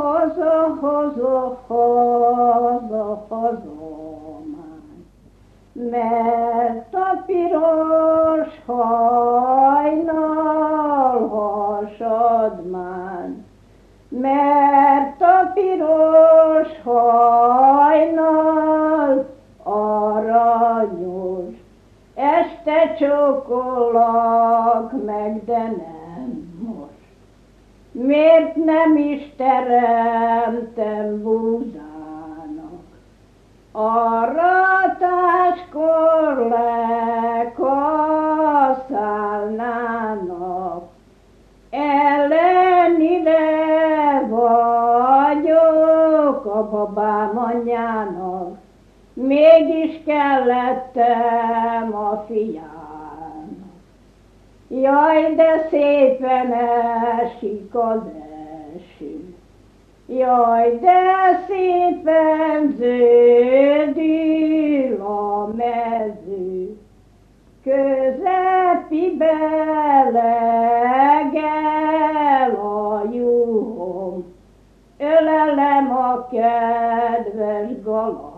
hazamány, mert a piros hajnal hasadmány, mert a piros hajnal aranyos, este csókollak meg, de nem most. Miért nem is teremtem Budának, aratáskor lekaszálnának, ellenére vagyok a babám anyjának, mégis kellettem a fiának. Jaj, de szépen esik az eső, jaj, de szépen zöldül a mező, közepibe legel a juhom, ölelem a kedves galamb.